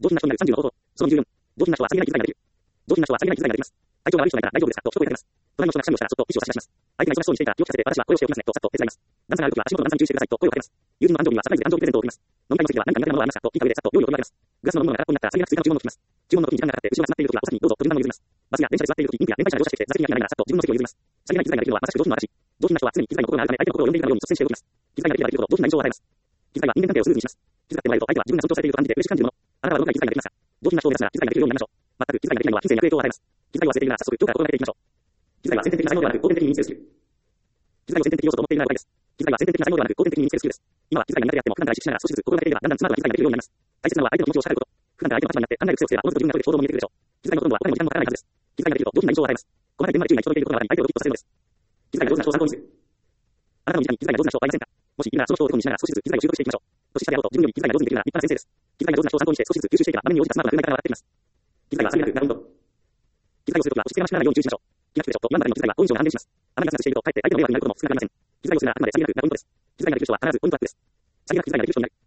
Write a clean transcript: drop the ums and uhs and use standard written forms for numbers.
上品な人になる30の方法。その24。上品な人はさりげない気遣いができる。上品な人はさりげない気遣いができます。体調が悪い人がいたら大丈夫ですかと一言いただきます。隣の人がくしゃみをしたらそっと意思を差し出します。相手が忙しそうにしていたら気を利かせて私はこれをしておきますねとさっと手伝います。段差があるときは足元の段差に注意してくださいと声をかけます。友人の安城にはサプライズで安城プレゼントを送ります。飲み会については何か苦手なものはありますかと聞いた上でさっと用意を取り分けます。グラスの飲み物が空っぽになったらさりげなく追加の注文を聞きます。注文の時に時間がかかって後ろが詰まっているときはお先にどうぞと順番に譲ります。バスや電車で座っているとき、妊婦や年配者が乗車してきて座席に空いていないならさっと自分の席を譲ります。さりげない気遣いができるのはまさしく上品の証。上品な人は常に気遣いの心があるため相手の心を呼んでいるかのように率先して動きます。気遣いができればできるほど上品な印象を与えます。気遣いは人間関係をスムーズにします。気遣ってもらえると相手は自分が尊重されていると感じて嬉しく感じるもの。あなたはどのくらい気遣いができますか。上品な人を目指すなら気遣いができるようになりましょう。全く気遣いができないのは人生に悪影響を与えます。気遣いを忘れているなら早速今日から心がけていきましょう。気遣いは先天的な才能ではなく後天的に身につけるスキル。気遣いを先天的要素と思っていない場合です。気遣いは先天的な才能ではなく後天的に身につけるスキルです。今は気遣いが苦手であっても普段から意識しながら少しずつ心がけていればだんだん妻とは気遣いができるようになります。大切なのは相手の気持ちを伝えること。普段から相手の立場になって考える癖をつければおのずと自分が声で衝動も見えてくるでしょう。気遣いのほとんどは他にも時間もかからないはずです。気遣いができると上品な印象を与えます。細かい電話で注意が行き届いていることがあり相手をドキッとさせるのです。気遣いが上手な人を参考にする。あなたの身近に気遣いが上手な人はいませんか。もしいるならその人をお手本にしながら少しずつ気遣いを習得していきましょう。年下であろうと自分より気遣いが上手にできるなら立派な先生です。気遣いが上手な人を参考にして少しずつ吸収していけば場面に応じたスマートな振る舞い方が上がってきます。気遣いはさりげなくなる運動。気遣いをするときは押し付けがましくならないように注意しましょう。気が利くでしょと言わんばかりの気遣いは好印象が安定します。あまりガツガツしているとかえって相手の迷惑になることも少なくありません。気遣いをするならあくまでさりげなくなるポイントです。気遣いができる人は必ずポイントアップです。さりげなく気遣いができる人になる。